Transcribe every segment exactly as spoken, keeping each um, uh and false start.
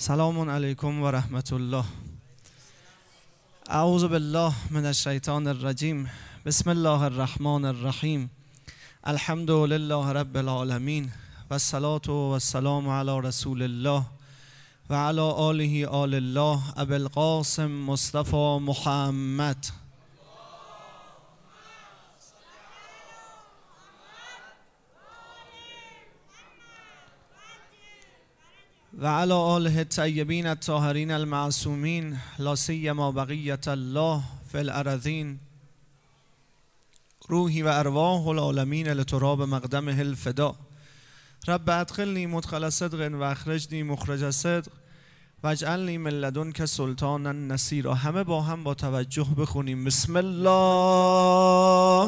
سلام علیکم و رحمت الله. اعوذ بالله من الشیطان الرجیم. بسم الله الرحمن الرحیم. الحمد لله رب العالمین و الصلاة و السلام علی رسول الله و علی آله آل الله ابی القاسم مصطفی محمد. و علی آله الطیبین الطاهرین المعصومین لا سیما بقیة الله فی الارضین. روحی و ارواح العالمین لتراب مقدمه الفدا. رب ادخلنی مدخل صدق و اخرجنی مخرج صدق و اجعلنی من لدنک سلطانا نصیرا. همه با هم با توجه بخونیم. بسم الله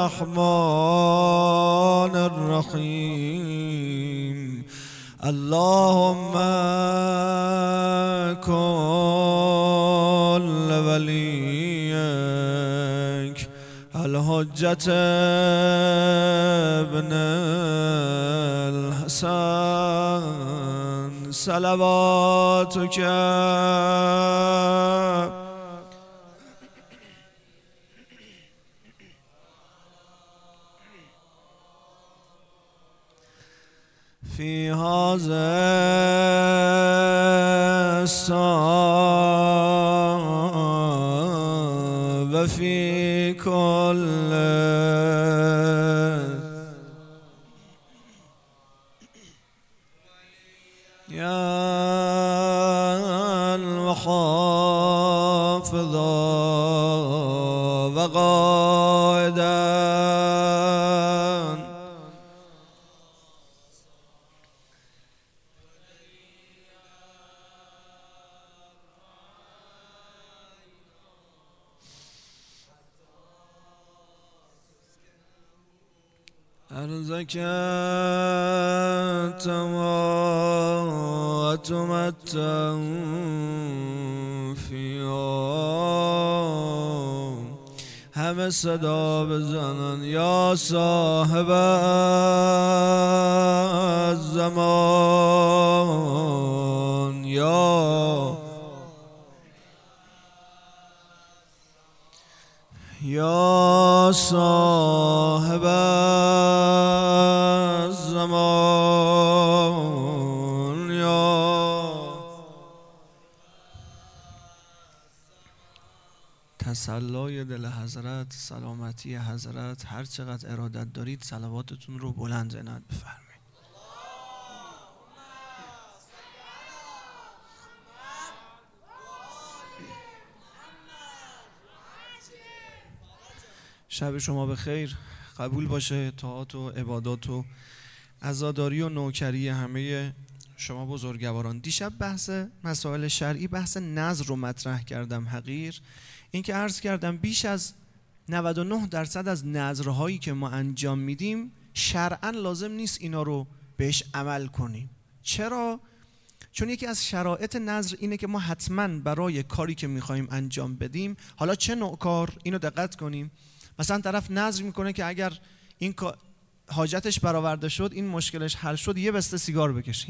الرحمن الرحیم. اللهم كن لوليك الحجة ابن الحسن صلواتك في هذا الساعة وفي كل يا المحافظ وقائدا أرزك وتمتع فيها. همه صدا بزنن یا صاحب الزمان یا یا صاحب الزمان یا. تسلای دل حضرت، سلامتی حضرت، هر چقدر ارادت دارید صلواتتون رو بلند عنایت بفرمایید. شب شما بخیر، قبول باشه طاعات و عبادات و عزاداری و نوکری همه شما بزرگواران. دیشب بحث مسائل شرعی، بحث نذر رو مطرح کردم. حقیر این که عرض کردم بیش از نود و نه درصد از نذرهایی که ما انجام میدیم شرعاً لازم نیست اینا رو بهش عمل کنیم. چرا؟ چون یکی از شرایط نذر اینه که ما حتماً برای کاری که میخوایم انجام بدیم، حالا چه نوع کار، اینو دقت کنیم. مثلا طرف نذر میکنه که اگر این حاجتش برآورده شد، این مشکلش حل شد، یه بسته سیگار بکشه.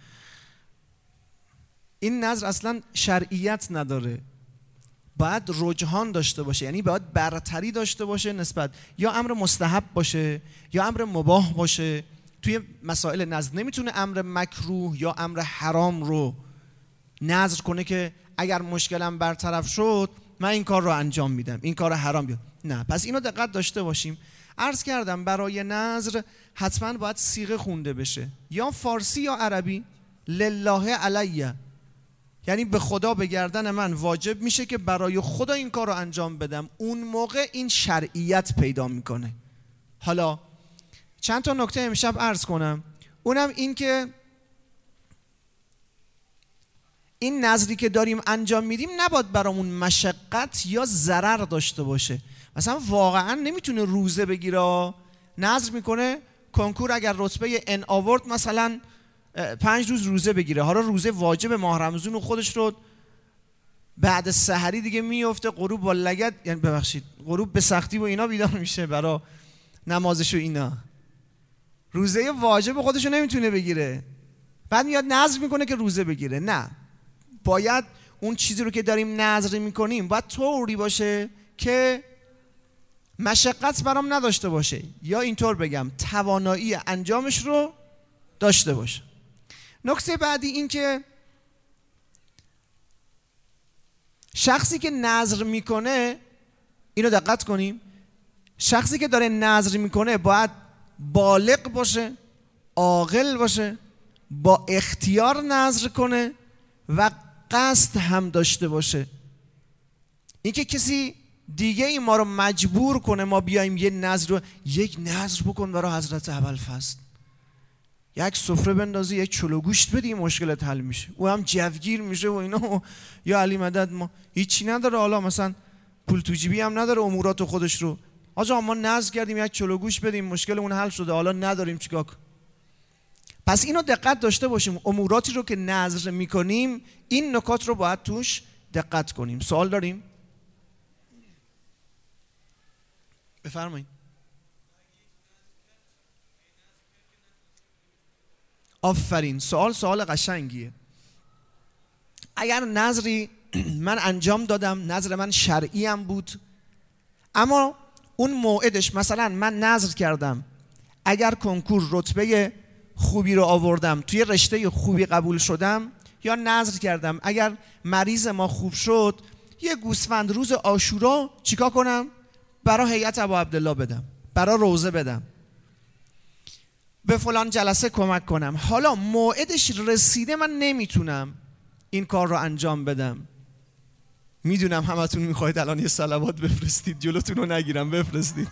این نذر اصلا شرعیت نداره، باید رجحان داشته باشه، یعنی باید برتری داشته باشه نسبت یا امر مستحب باشه یا امر مباح باشه. توی مسائل نذر نمیتونه امر مکروه یا امر حرام رو نذر کنه که اگر مشکلم برطرف شد من این کار رو انجام میدم، این کار حرام بیاد. نه، پس اینو دقت داشته باشیم. عرض کردم برای نذر حتما باید صیغه خونده بشه، یا فارسی یا عربی. لله علیه، یعنی به خدا به گردن من واجب میشه که برای خدا این کار رو انجام بدم. اون موقع این شرعیت پیدا میکنه. حالا چند تا نکته امشب عرض کنم. اونم این که این نذری که داریم انجام میدیم نباید برامون مشقت یا ضرر داشته باشه. مثلا واقعا نمیتونه روزه بگیره، نذر میکنه کنکور اگر رتبه ان آورد مثلا پنج روز روزه بگیره. حالا روزه واجب ماه رمضان و خودش رو بعد سحری دیگه میفته، غروب با لگد، یعنی ببخشید غروب به سختی و اینا بیدار میشه برای نمازش و اینا. روزه واجب خودشو نمیتونه بگیره، بعد میاد نذر میکنه که روزه بگیره. نه، باید اون چیزی رو که داریم نذر میکنیم باید طوری باشه که مشقت برام نداشته باشه، یا اینطور بگم توانایی انجامش رو داشته باشه. نکته بعدی این که شخصی که نذر میکنه، اینو دقت کنیم، شخصی که داره نذر میکنه باید بالغ باشه، عاقل باشه، با اختیار نذر کنه و قصد هم داشته باشه. اینکه کسی دیگه ای ما رو مجبور کنه ما بیایم یه نذر رو، یک نذر بکن برای حضرت ابوالفضل، یک سفره بندازی، یک چلو گوشت بدی، مشکلت حل میشه. او هم جوگیر میشه و اینا، یا علی مدد ما هیچی نداره، حالا مثلا پول تو جیبی هم نداره امورات خودش رو. آجا ما نذر کردیم یک چلو گوشت بدیم، مشکلمون حل شده، حالا نداریم چیکار کنیم؟ پس اینو دقت داشته باشیم، اموراتی رو که نذر میکنیم این نکات رو باید توش دقت کنیم. سوال داریم؟ بفرمایید. آفرین، سوال سوال قشنگیه. اگر نذری من انجام دادم، نذر من شرعی هم بود، اما اون موعدش، مثلا من نذر کردم اگر کنکور رتبه خوبی رو آوردم، توی رشته خوبی قبول شدم، یا نذر کردم اگر مریض ما خوب شد یه گوسفند روز عاشورا چیکار کنم؟ برای هیئت ابا عبدالله بدم، برای روزه بدم، به فلان جلسه کمک کنم. حالا موعدش رسیده، من نمیتونم این کار رو انجام بدم. میدونم همتون میخواید الان یه صلوات بفرستید، جلوتون رو نگیرم، بفرستید.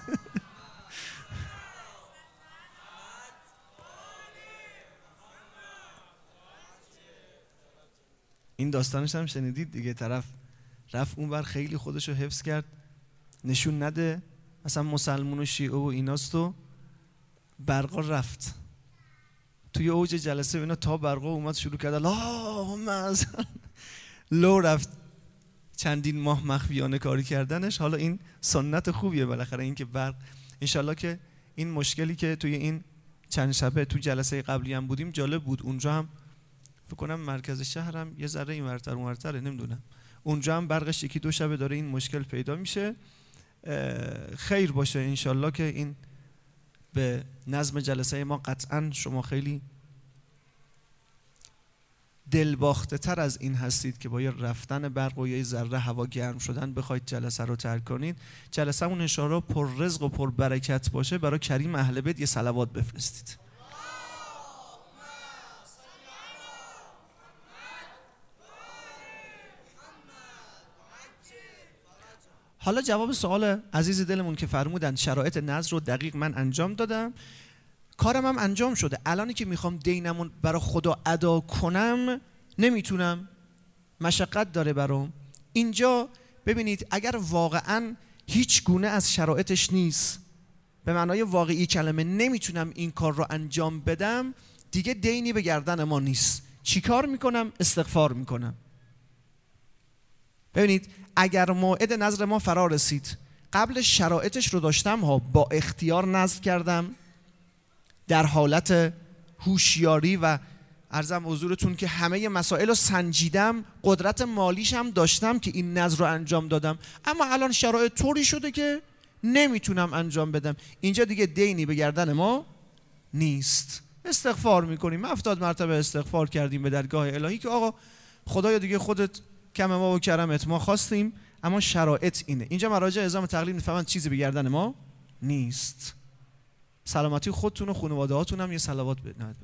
این داستانش هم شنیدید دیگه، طرف رفت اون بر خیلی خودشو حفظ کرد نشون نده مثلا مسلمون و شیعه و ایناست، و برقا رفت توی اوج جلسه اینا، تا برقا اومد شروع کرد اللهم مثلا لو رفت، چندین ماه مخفیانه کاری کردنش. حالا این سنت خوبیه بالاخره، این که برق، انشالله که این مشکلی که توی این چند شبه تو جلسه قبلی هم بودیم جالب بود، اونجا هم فکر کنم مرکز شهرم یه ذره اینورتر اونورتره، نمیدونم، اونجا هم برقش یکی دو شبه داره این مشکل پیدا میشه. خیر باشه انشالله که این به نظم جلسه ما قطعا شما خیلی دلباخته تر از این هستید که با یه رفتن برق و یه ذره هوا گرم شدن بخواید جلسه رو ترک کنید. جلسه مون انشالله پر رزق و پر برکت باشه. برای کریم اهل بیت یه صلوات بفرستید. حالا جواب سوال عزیز دلمون که فرمودن شرایط نذر رو دقیق من انجام دادم، کارم هم انجام شده، الانی که میخوام دینمون برای خدا ادا کنم نمیتونم، مشقت داره برام. اینجا ببینید اگر واقعا هیچ گونه از شرایطش نیست، به معنای واقعی کلمه نمیتونم این کار رو انجام بدم، دیگه دینی به گردن ما نیست. چی کار میکنم؟ استغفار میکنم. ببینید اگر موعد نذر ما فرا رسید، قبل شرایطش رو داشتم ها، با اختیار نذر کردم، در حالت هوشیاری و عرضم حضورتون که همه مسائل رو سنجیدم، قدرت مالیش هم داشتم که این نذر رو انجام دادم، اما الان شرایط طوری شده که نمیتونم انجام بدم. اینجا دیگه دینی به گردن ما نیست. استغفار میکنیم، هفتاد مرتبه استغفار کردیم به درگاه الهی که آقا خدایا دیگه خودت کم ما و کرمت، ما خواستیم اما شرایط اینه. اینجا مراجع اعزام تقلید میفهمند چیزی به گردن ما نیست. سلامتی خودتون و خانواده هاتون هم یه صلوات بفرمایید.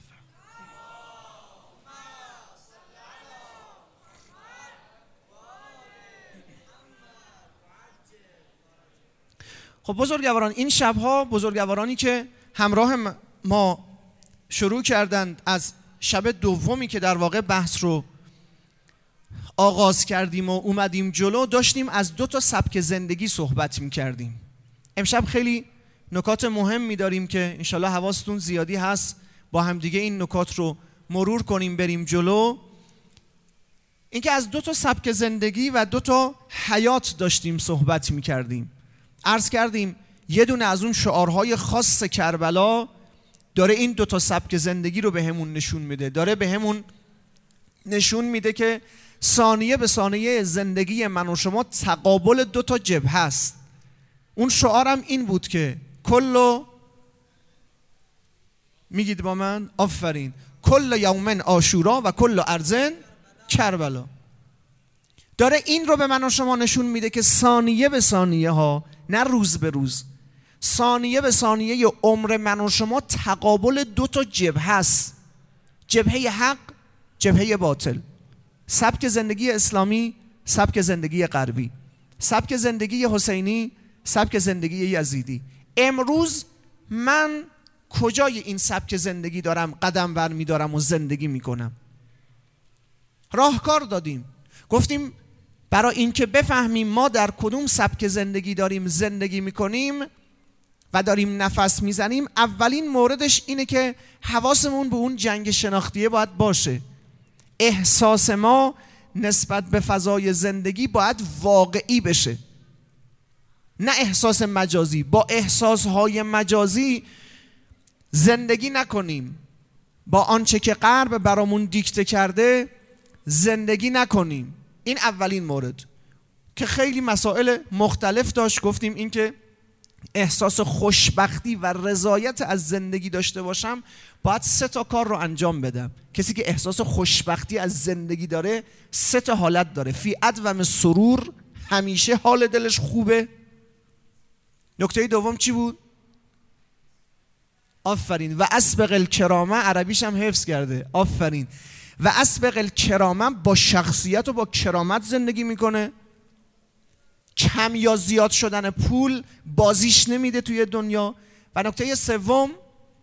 خب بزرگواران، این شبها بزرگوارانی که همراه ما شروع کردند از شب دومی که در واقع بحث رو آغاز کردیم و اومدیم جلو، داشتیم از دو تا سبک زندگی صحبت میکردیم. امشب خیلی نکات مهمی داریم که انشالله حواستون زیادی هست، با هم دیگه این نکات رو مرور کنیم بریم جلو. اینکه از دو تا سبک زندگی و دو تا حیات داشتیم صحبت میکردیم. عرض کردیم یه دونه از اون شعارهای خاص کربلا داره این دو تا سبک زندگی رو به همون نشون میده. داره به همون نشون میده که ثانیه به ثانیه زندگی من و شما تقابل دو تا جبهه است. اون شعارم این بود که کلو، میگید با من؟ آفرین. کل یومن عاشورا و کل ارزن کربلا. داره این رو به من و شما نشون میده که ثانیه به ثانیه ها، نه روز به روز، ثانیه به ثانیه عمر من و شما تقابل دو تا جبهه است. جبهه حق، جبهه باطل. سبک زندگی اسلامی، سبک زندگی غربی. سبک زندگی حسینی، سبک زندگی یزیدی. امروز من کجای این سبک زندگی دارم قدم بر می دارم و زندگی می کنم؟ راهکار دادیم، گفتیم برای اینکه بفهمیم ما در کدوم سبک زندگی داریم زندگی می کنیم و داریم نفس می زنیم، اولین موردش اینه که حواسمون به اون جنگ شناختیه باید باشه. احساس ما نسبت به فضای زندگی باید واقعی بشه، نه احساس مجازی. با احساسهای مجازی زندگی نکنیم، با آنچه که غرب برامون دیکته کرده زندگی نکنیم. این اولین مورد که خیلی مسائل مختلف داشت. گفتیم این که احساس خوشبختی و رضایت از زندگی داشته باشم باید سه تا کار رو انجام بدم. کسی که احساس خوشبختی از زندگی داره سه تا حالت داره. فی عدوم سرور، همیشه حال دلش خوبه. نکته دوم چی بود؟ آفرین. و اسبق الکرامه، عربیش هم حفظ کرده. آفرین. و اسبق الکرامه با شخصیت و با کرامت زندگی میکنه. کم یا زیاد شدن پول بازیش نمیده توی دنیا. و نکته سوم،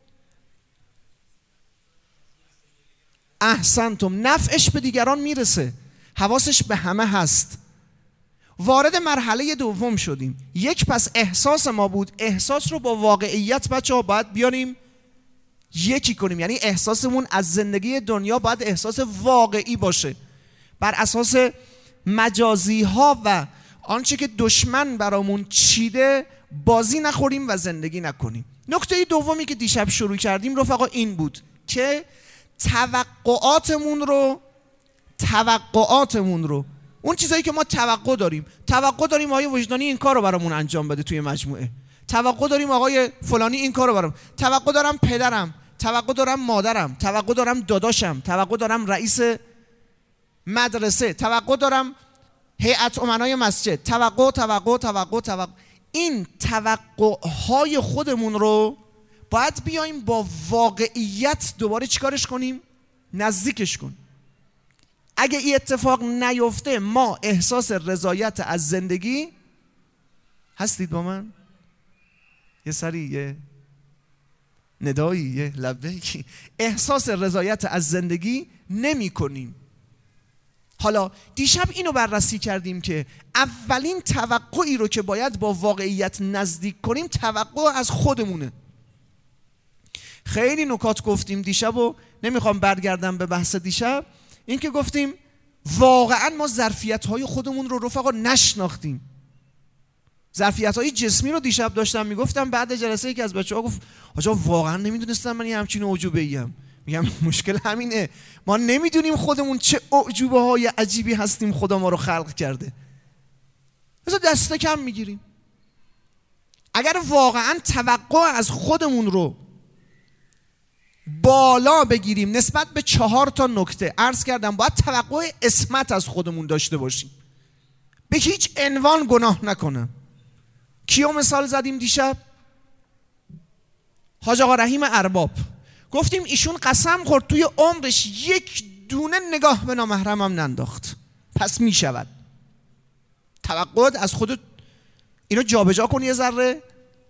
احسنتم، نفعش به دیگران میرسه، حواسش به همه هست. وارد مرحله دوم شدیم. یک، پس احساس ما بود، احساس رو با واقعیت بچه ها باید بیاریم یکی کنیم. یعنی احساسمون از زندگی دنیا باید احساس واقعی باشه، بر اساس مجازی ها و آنچه که دشمن برامون چیده بازی نخوریم و زندگی نکنیم. نکته دومی که دیشب شروع کردیم رفقا این بود که توقعاتمون رو توقعاتمون رو اون چیزایی که ما توقع داریم توقع داریم آقای وجدانی این کار رو برامون انجام بده توی مجموعه، توقع داریم آقای فلانی این کار رو برام، توقع دارم پدرم، توقع دارم مادرم، توقع دارم داداشم، توقع دارم رئیس مدرسه، توقع دارم هیئت امنای مسجد، توقع توقع توقع توقع. این توقعهای خودمون رو باید بیایم با واقعیت دوباره چیکارش کنیم؟ نزدیکش کنیم. اگه این اتفاق نیفته ما احساس رضایت از زندگی، هستید با من؟ یه سری یه ندایی یه لبیکی، احساس رضایت از زندگی نمی کنیم. حالا دیشب اینو بررسی کردیم که اولین توقعی رو که باید با واقعیت نزدیک کنیم توقع از خودمونه. خیلی نکات گفتیم دیشب و نمیخوام برگردم به بحث دیشب. این که گفتیم واقعا ما ظرفیت‌های خودمون رو رفقا نشناختیم. ظرفیت‌های جسمی رو دیشب داشتم میگفتم، بعد جلسه یکی از بچه‌ها گفت آجا واقعا نمیدونستم من یه همچین اعجوبه‌ایم. میگم مشکل همینه، ما نمیدونیم خودمون چه اعجوبه‌های عجیبی هستیم خدا ما رو خلق کرده. مثلا دسته کم میگیریم. اگر واقعا توقع از خودمون رو بالا بگیریم نسبت به چهار تا نکته عرض کردم، باید توقع عصمت از خودمون داشته باشیم، به هیچ عنوان گناه نکنم. کیو مثال زدیم دیشب؟ حاج آقا رحیم ارباب. گفتیم ایشون قسم خورد توی عمرش یک دونه نگاه به نامحرمم ننداخت، پس می شود. توقعات از خودت اینو جابجا کن یه ذره،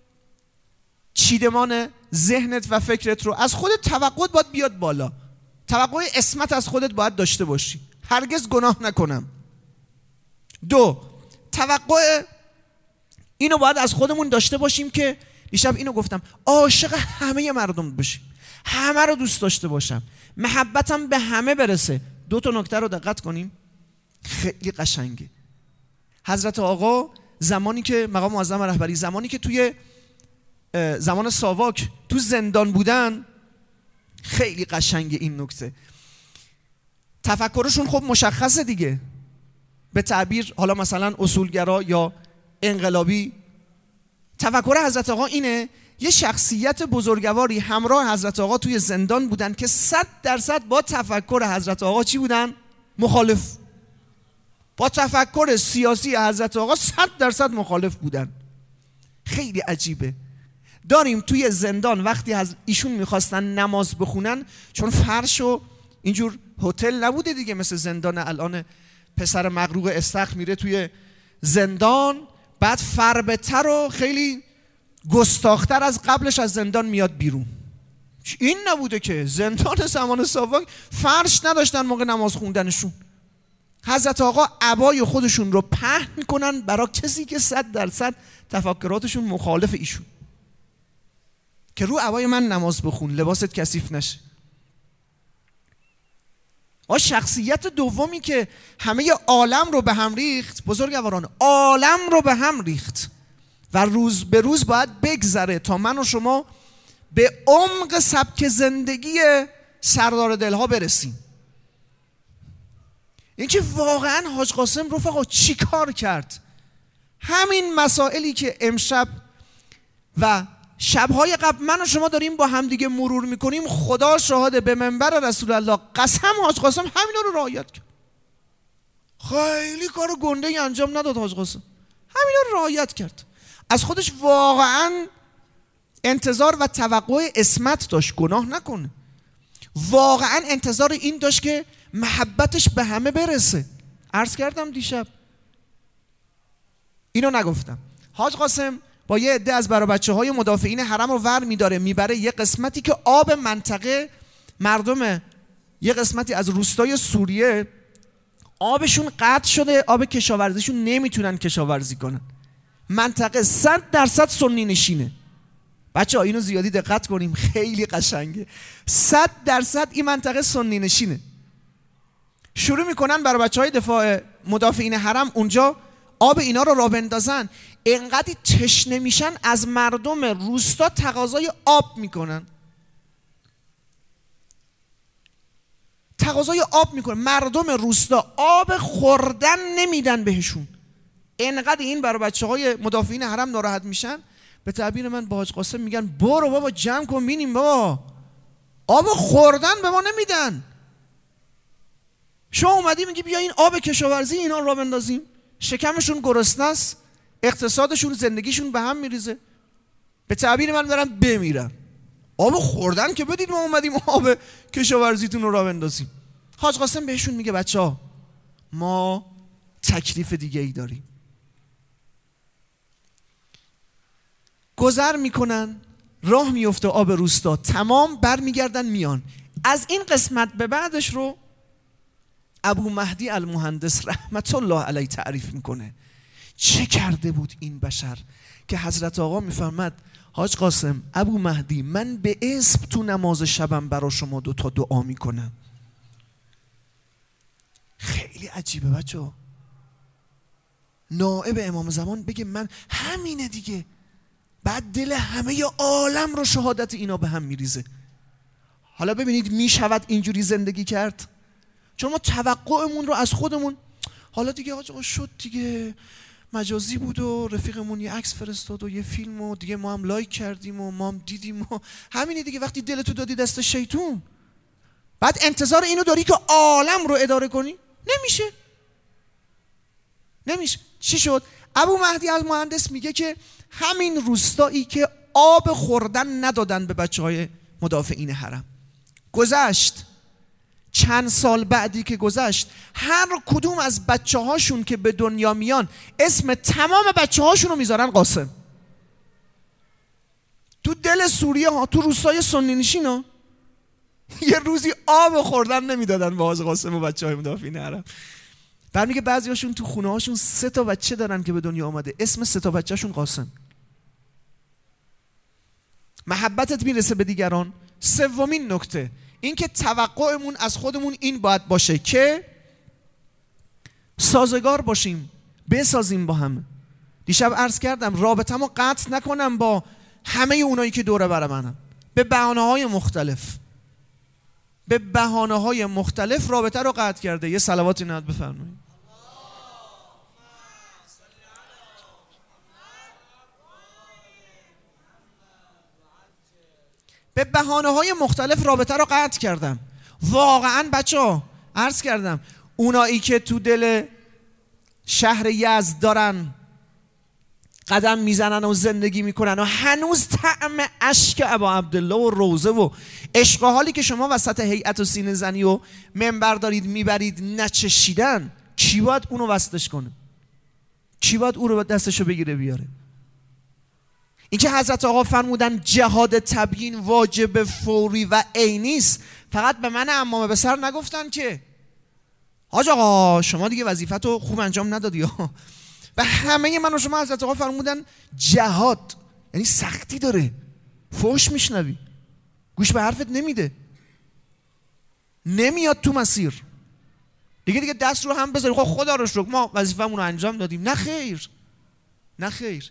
چیدمان ذهنت و فکرت رو از خودت توقعات باید بیاد بالا. توقع عصمت از خودت باید داشته باشی، هرگز گناه نکنم. دو، توقع اینو باید از خودمون داشته باشیم که دیشب اینو گفتم، عاشق همه مردم باشیم، همه رو دوست داشته باشم، محبتم به همه برسه. دو تا نکته رو دقت کنیم خیلی قشنگه. حضرت آقا زمانی که مقام معظم رهبری، زمانی که توی زمان ساواک تو زندان بودن، خیلی قشنگه این نکته. تفکرشون خب مشخصه دیگه، به تعبیر حالا مثلا اصولگرا یا انقلابی. تفکر حضرت آقا اینه یه شخصیت بزرگواری همراه حضرت آقا توی زندان بودن که صد درصد با تفکر حضرت آقا چی بودن؟ مخالف. با تفکر سیاسی حضرت آقا صد درصد مخالف بودن. خیلی عجیبه. داریم توی زندان وقتی از ایشون میخواستن نماز بخونن، چون فرش و اینجور هتل نبوده دیگه، مثل زندان الان پسر مغروق استخر میره توی زندان، بعد فربه‌تر و خیلی گستاختر از قبلش از زندان میاد بیرون. این نبوده که زندان زمان ساواک فرش نداشتن موقع نماز خوندنشون. حضرت آقا عبای خودشون رو پهن میکنن برای کسی که صد درصد تفکراتشون مخالف ایشون، که رو عبای من نماز بخون، لباست کثیف نشه. آ شخصیت دومی که همه عالم رو به هم ریخت، بزرگواران، عالم رو به هم ریخت و روز به روز باید بگذره تا من و شما به عمق سبک زندگی سردار دلها برسیم. این که واقعا حاج قاسم رفقا چی کار کرد؟ همین مسائلی که امشب و شبهای قبل من و شما داریم با هم دیگه مرور میکنیم، خدا شاهده به منبر رسول الله قسم حاج قاسم همینا رو رعایت کرد. خیلی کار گنده انجام نداد حاج قاسم، همینا رو رعایت کرد. از خودش واقعا انتظار و توقع عصمت داشت، گناه نکنه. واقعا انتظار این داشت که محبتش به همه برسه. عرض کردم دیشب، اینو نگفتم، حاج قاسم با یه عده از برا بچه های مدافعین حرم رو ور میداره میبره یه قسمتی که آب منطقه مردم یه قسمتی از روستای سوریه آبشون قطع شده، آب کشاورزیشون نمیتونن کشاورزی کنن. منطقه صد درصد سنی نشینه. بچه ها اینو زیادی دقت کنیم، خیلی قشنگه. صد درصد این منطقه سنی نشینه. شروع میکنن برای بچه های دفاع مدافعین حرم اونجا آب اینا رو راه بندازن، انقدر تشنه میشن از مردم روستا تقاضای آب میکنن. تقاضای آب میکنن مردم روستا، آب خوردن نمیدن بهشون. انقدر این برای بچه های مدافعین حرم ناراحت میشن، به تعبیر من با حاج قاسم میگن برو بابا جمع کن بینیم بابا، آب خوردن به ما نمیدن. شما اومدی میگی بیا این آب کشاورزی اینا را بندازیم، شکمشون گرسنه است، اقتصادشون زندگیشون به هم میریزه، به تعبیر من دارن بمیرن. آب خوردن که بدید ما اومدیم آب کشاورزیتون رو را بندازیم. حاج قاسم بهشون میگه بچه ها ما تکلیف دیگه ای داریم. گذر میکنن، راه میفته آب روستا تمام، بر میگردن میان. از این قسمت به بعدش رو ابو مهدی المهندس رحمت الله علیه تعریف میکنه. چه کرده بود این بشر که حضرت آقا میفرمد حاج قاسم ابو مهدی من به اسم تو نماز شبم برا شما دو تا دعا میکنم. خیلی عجیبه بچه ها، نائب امام زمان بگه من همینه دیگه، بعد دل همه عالم رو شهادت اینا به هم میریزه. حالا ببینید میشود اینجوری زندگی کرد؟ چون ما توقعمون رو از خودمون، حالا دیگه آقا شد دیگه، مجازی بود و رفیقمون یه عکس فرستاد و یه فیلم و دیگه ما هم لایک کردیم و ما هم دیدیم و همینه دیگه. وقتی دلتو دادی دست شیطون، بعد انتظار اینو داری که عالم رو اداره کنی؟ نمیشه نمیشه. چی شد؟ ابو مهدی المهندس میگه که همین روستایی که آب خوردن ندادن به بچه های مدافعین حرم، گذشت چند سال بعدی که گذشت، هر کدوم از بچه هاشون که به دنیا میان اسم تمام بچه هاشون رو میذارن قاسم. تو دل سوریه ها، تو روستای سنی نشین ها، یه روزی آب خوردن نمیدادن به حاج قاسم و بچه های مدافعین حرم. بعد میگه بعضی هاشون تو خونه هاشون سه تا بچه دارن که به دنیا آمده، اسم سه تا بچه شون قاسم. محبتت میرسه به دیگران. سومین نکته این که توقعمون از خودمون این باید باشه که سازگار باشیم، بسازیم با هم. دیشب عرض کردم رابطه‌مو قطع نکنم با همه اونایی که دوره بر منن به بهانه‌های مختلف به بهانه‌های مختلف رابطه رو قطع کرده. یه صلواتی نهاد بفرمایید. به بهانه‌های مختلف رابطه رو قطع کردم. واقعاً بچه‌ها عرض کردم اونایی که تو دل شهر یزد دارن قدم میزنن و زندگی میکنن و هنوز طعم اشک ابا عبدالله و روزه و عشق و حالی که شما وسط هیئت و سینه زنی و منبر دارید میبرید نچشیدن، کی باید اونو وصلش کنه؟ کی باید اون رو دستشو بگیره بیاره؟ اینکه حضرت آقا فرمودن جهاد تبیین واجب فوری و عینی است، فقط به من عمامه به سر نگفتن که حاج آقا شما دیگه وظیفتو خوب انجام ندادی ها. و همه من و شما حضرت آقا فرمودن جهاد یعنی سختی داره، فوش میشنوی، گوش به حرفت نمیده، نمیاد تو مسیر دیگه دیگه دست رو هم بذاری خب خدا رو شکر ما وظیفمون رو انجام دادیم. نه خیر، نه خیر،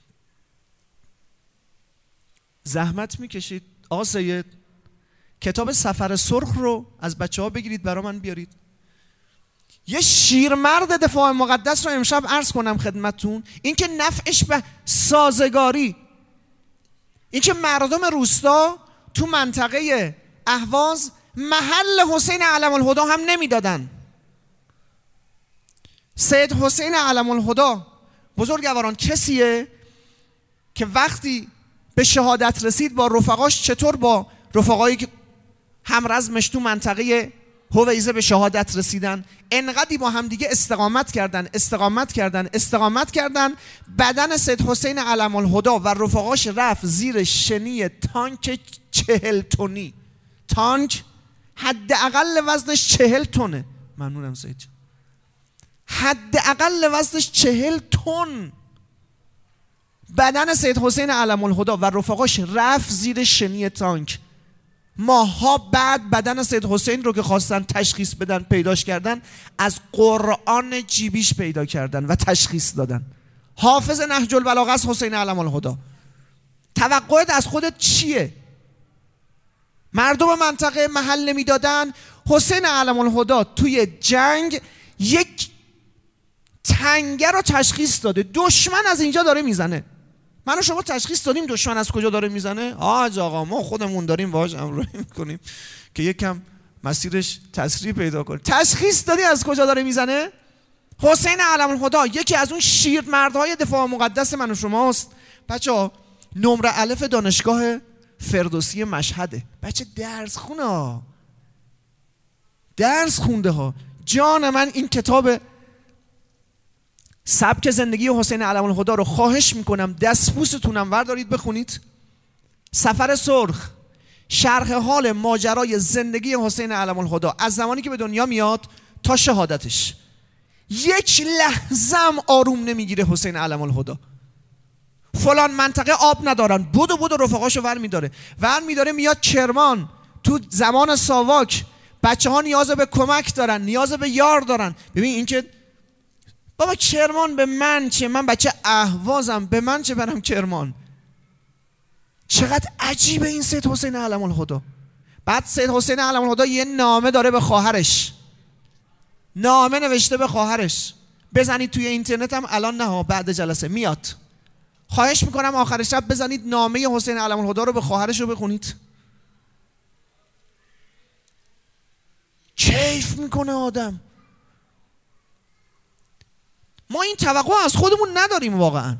زحمت میکشید. آقا سید کتاب سفر سرخ رو از بچه ها بگیرید برا من بیارید. یه شیرمرد دفاع مقدس رو امشب عرض کنم خدمتون، این که نفعش به سازگاری، این که مردم روستا تو منطقه اهواز محل حسین علم الهدا هم نمیدادن. سید حسین علم الهدا بزرگواران کسیه که وقتی به شهادت رسید با رفقاش، چطور با رفقایی که همرزمش تو منطقه هویزه به شهادت رسیدن، انقدی با هم دیگه استقامت کردن استقامت کردن استقامت کردن بدن سید حسین علم الهدا و رفقاش رفت زیر شنی تانک چهل تونی. تانک حداقل وزنش چهل تونه. ممنونم سید جان. حداقل وزنش چهل تن. بدن سید حسین علم الهدا و رفقاش رفت زیر شنی تانک. ماها بعد بدن سید حسین رو که خواستن تشخیص بدن پیداش کردن، از قرآن جیبیش پیدا کردن و تشخیص دادن. حافظ نهج البلاغه از حسین علم الهدا. توقعت از خودت چیه؟ مردم منطقه محل نمیدادن. حسین علم الهدا توی جنگ یک تنگه رو تشخیص داده. دشمن از اینجا داره میزنه. من و شما تشخیص دادیم دشمن از کجا داره میزنه؟ آج آقا ما خودمون داریم باهاش همراهی میکنیم که یکم مسیرش تسریع پیدا کنه. تشخیص دادی از کجا داره میزنه؟ حسین علم الهدا یکی از اون شیرمردهای دفاع مقدس من و شماست. بچه‌ها نمره الف دانشگاه فردوسی مشهده. بچه درس خونه ها، درس خونده ها. جان من این کتاب سبک زندگی حسین علم الهدا رو خواهش میکنم دستبوستونم وردارید بخونید. سفر سرخ شرح حال ماجرای زندگی حسین علم الهدا از زمانی که به دنیا میاد تا شهادتش. یک لحظه هم آروم نمیگیره حسین علم الهدا. فلان منطقه آب ندارن، بودو بودو رفقاشو ور میداره ور میداره میاد کرمان. تو زمان ساواک بچه ها نیاز به کمک دارن، نیاز به یار دارن. ببین این که بابا کرمان به من چه، من بچه اهوازم، به من چه برم کرمان. چقدر عجیبه این سید حسین علم الهدا. بعد سید حسین علم الهدا یه نامه داره به خواهرش، نامه نوشته به خواهرش. بزنید توی اینترنت هم الان نه، بعد جلسه میاد. خواهش میکنم آخر شب بزنید نامه حسین علم الهدا رو به خواهرش رو بخونید. کیف میکنه آدم. ما این توقع از خودمون نداریم واقعا.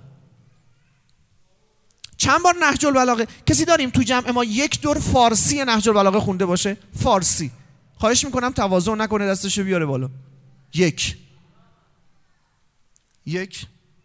چند بار نهج البلاغه کسی داریم تو جمع ما یک دور فارسی نهج البلاغه خونده باشه؟ فارسی. خواهش میکنم تواضع نکنه دستشو بیاره بالا. یک یک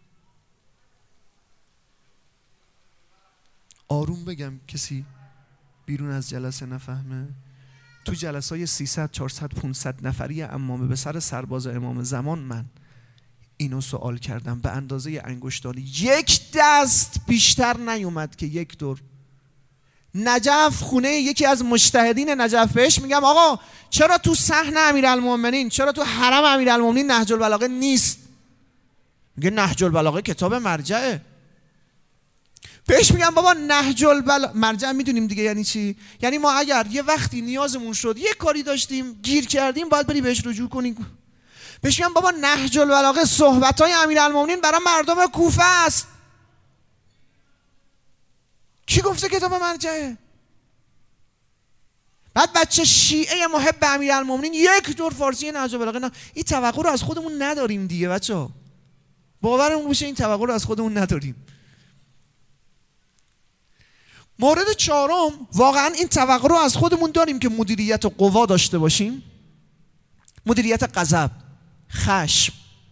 آروم بگم کسی بیرون از جلسه نفهمه. تو جلسه های سیصد چهارصد پانصد نفری امامه به سر سرباز امام زمان من اینو سوال کردم به اندازه انگشتانی، یک دست بیشتر نیومد که یک دور. نجف خونه یکی از مجتهدین نجف بهش میگم آقا چرا تو صحن امیرالمومنین، چرا تو حرم امیرالمومنین نهج البلاغه نیست؟ میگه نهج البلاغه کتاب مرجعه. بهش میگم بابا نهج البلاغه. مرجع میدونیم دیگه یعنی چی؟ یعنی ما اگر یه وقتی نیازمون شد، یه کاری داشتیم گیر کردیم، باید بری بهش رجوع کنیم. بهش میگم بابا نهج البلاغه صحبت‌های امیرالمومنین برای مردم کوفه است. کی گفته کتاب مرجعه؟ بعد بچه شیعه محب امیرالمومنین یک دور فارسی نهج البلاغه نه. این توقع رو از خودمون نداریم دیگه بچه‌ها. باورمون بشه این توقع رو از خودمون نداریم. مورد چهارم، واقعا این توقع رو از خودمون داریم که مدیریت قوا داشته باشیم. مدیریت غضب، خشم.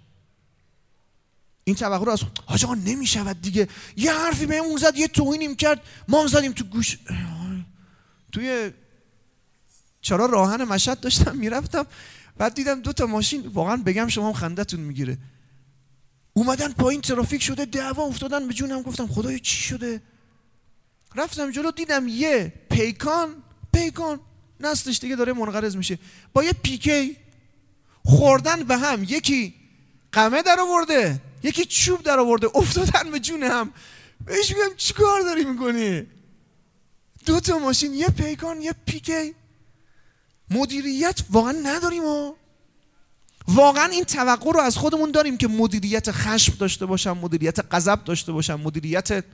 این توقع رو از حاج آقا نمیشود دیگه، یه حرفی بهمون زد، یه توهینیم کرد، ما هم زدیم تو گوش. توی چرا راهن مشهد داشتم میرفتم، بعد دیدم دو تا ماشین، واقعا بگم شما هم خندتون میگیره، اومدن پایین، ترافیک شده، دعوا افتادن به جونم. گفتم خدایا چی شده؟ رفتم جلو، دیدم یه پیکان پیکان نسلش دیگه داره منقرض میشه، با یه پیکی خوردن به هم، یکی قمه در آورده، یکی چوب در آورده، افتادن به جون هم. بهش میگم چیکار داری میکنی؟ دو تا ماشین، یه پیکان یه پیکی. مدیریت واقعا نداریم ها. واقعا این توقع رو از خودمون داریم که مدیریت خشم داشته باشم، مدیریت غضب داشته باشم، مدیریت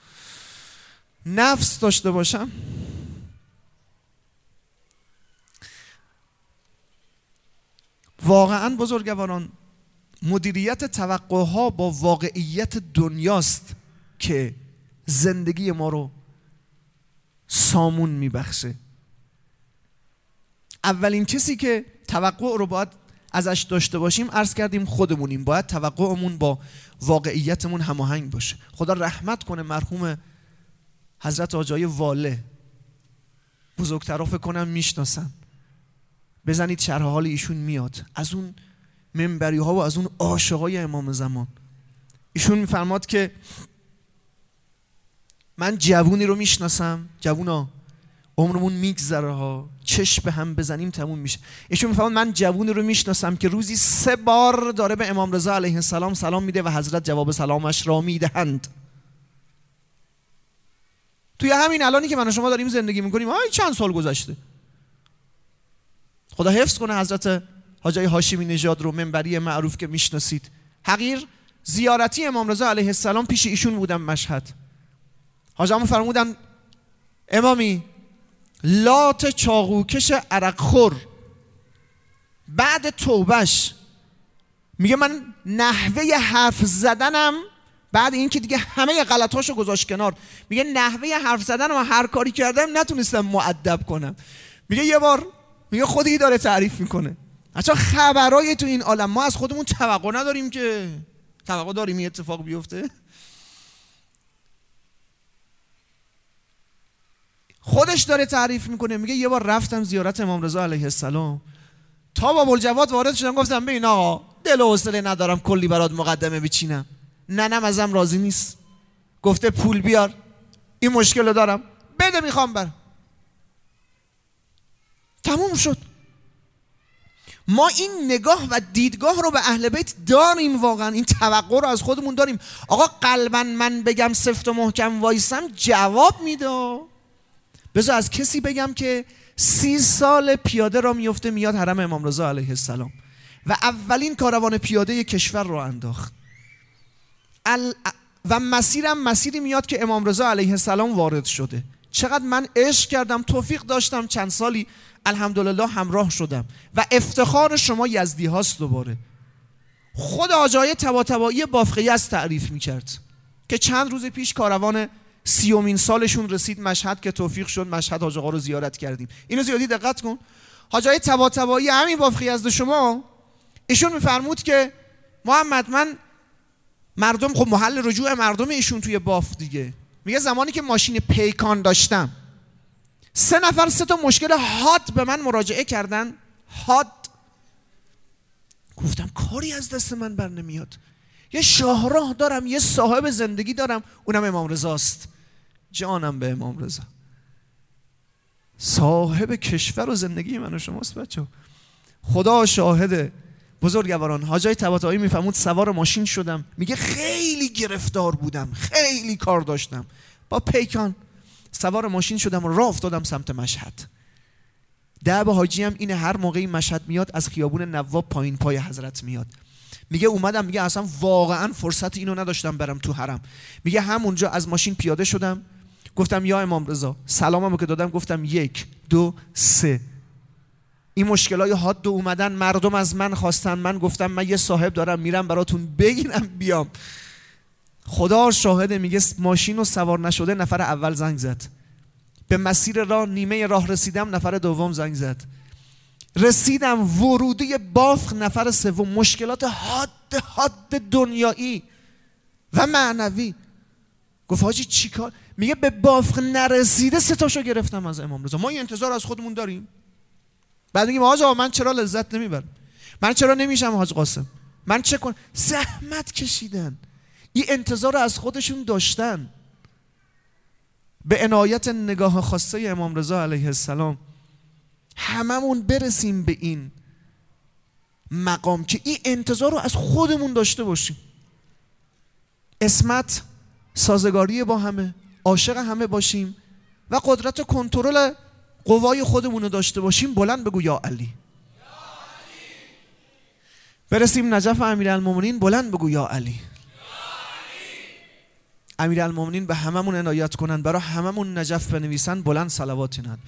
نفس داشته باشم. واقعا بزرگواران، مدیریت توقعها با واقعیت دنیاست که زندگی ما رو سامون میبخشه. اولین کسی که توقع رو باید ازش داشته باشیم، عرض کردیم خودمونیم. باید توقعمون با واقعیتمون هماهنگ باشه. خدا رحمت کنه مرحوم حضرت آجای واله، بزرگترا فکر کنم میشناسن، بزنید شرح حال ایشون میاد، از اون منبری ها و از اون عاشقای امام زمان. ایشون میفرماد که من جوونی رو میشناسم، جوونا عمرمون میگذره ها، چشم به هم بزنیم تموم میشه. ایشون میفرماد من جوونی رو میشناسم که روزی سه بار داره به امام رضا علیه السلام سلام میده و حضرت جواب سلامش را میدهند. توی همین الانی که من و شما داریم زندگی میکنیم، آی چند سال گذشته. خدا حفظ کنه حضرت حاجی هاشمی نژاد رو، منبری معروف که میشناسید. حقیر زیارتی امام رضا علیه السلام پیش ایشون بودم مشهد. حاجامون فرمودن امامی لات چاقوکش عرق خور بعد توبش، میگه من نحوه حرف زدنم بعد این که دیگه همه غلطاشو گذاشت کنار، میگه نحوه حرف زدنم و هر کاری کردم نتونستم مؤدب کنم. میگه یه بار، میگه خودی داره تعریف میکنه، اصلا خبرای تو این عالم ما از خودمون توقع نداریم که توقع داریم این اتفاق بیفته. خودش داره تعریف میکنه، میگه یه بار رفتم زیارت امام رضا علیه السلام، تا با بلجواد وارد شدم گفتم ببین آقا دل و حوصله ندارم کلی برات مقدمه بچینم، ننم ازم راضی نیست، گفته پول بیار، این مشکل رو دارم، بده میخوام برم. تموم شد. ما این نگاه و دیدگاه رو به اهل بیت داریم، واقعا این توقع رو از خودمون داریم. آقا قلبا من بگم سفت و محکم وایسم جواب میده. بذار از کسی بگم که سی سال پیاده را میفته میاد حرم امام رضا علیه السلام و اولین کاروان پیاده کشور رو انداخت ال... و مسیرم مسیری میاد که امام رضا علیه السلام وارد شده. چقدر من عشق کردم، توفیق داشتم، چند سالی الحمدلله همراه شدم و افتخار شما یزدی هاست. دوباره خود آجای طباطبایی بافق یزد تعریف میکرد که چند روز پیش کاروان سیومین سالشون رسید مشهد که توفیق شد مشهد حاج آقا رو زیارت کردیم. اینو زیادی دقت کن. حاجای طباطبایی همین بافق یزد شما، ایشون میفرمود که محمد من مردم، خب محل رجوع مردم ایشون توی باف دیگه، میگه زمانی که ماشین پیکان داشتم سه نفر سه تا مشکل حاد به من مراجعه کردن. حاد. گفتم کاری از دست من بر نمیاد، یه شاهراه دارم، یه صاحب زندگی دارم، اونم امام رضاست. جانم به امام رضا، صاحب کشور و زندگی من و شماست بچه. خدا شاهده بزرگواران. حاجای طباطبایی میفهمود سوار ماشین شدم، میگه خیلی گرفتار بودم، خیلی کار داشتم، با پیکان سوار ماشین شدم و راه افتادم سمت مشهد. دعب حاجی هم اینه، هر موقعی مشهد میاد از خیابون نواب پایین پای حضرت میاد. میگه اومدم، میگه اصلا واقعا فرصت اینو نداشتم برم تو حرم. میگه همونجا از ماشین پیاده شدم، گفتم یا امام رضا، سلاممو که دادم گفتم یک دو سه، این مشکلای حاد اومدن، مردم از من خواستن، من گفتم من یه صاحب دارم میرم براتون بگیرم بیام. خدا شاهده، میگه ماشین رو سوار نشده نفر اول زنگ زد، به مسیر راه نیمه راه رسیدم نفر دوم زنگ زد، رسیدم ورودی بافق نفر سوم. مشکلات حاد حاد دنیایی و معنوی. گفت حاجی چیکار؟ میگه به بافق نرسیده سه تاشو گرفتم از امام رضا. ما این انتظار از خودمون داریم؟ بعد میگیم آقا من چرا لذت نمیبرم؟ من چرا نمیشم حاج قاسم؟ من چه کنم؟ زحمت کشیدن، این انتظار رو از خودشون داشتن. به عنایت نگاه خاصه امام رضا علیه السلام هممون برسیم به این مقام که این انتظار رو از خودمون داشته باشیم. عصمت، سازگاری با همه، عاشق همه باشیم و قدرت کنترل قوای خودمون رو داشته باشیم. بلند بگو یا علی. برسیم نجف امیرالمومنین، بلند بگو یا علی. امیرالمومنین به هممون عنایت کنن، برای هممون نجف بنویسن، بلند صلوات ند.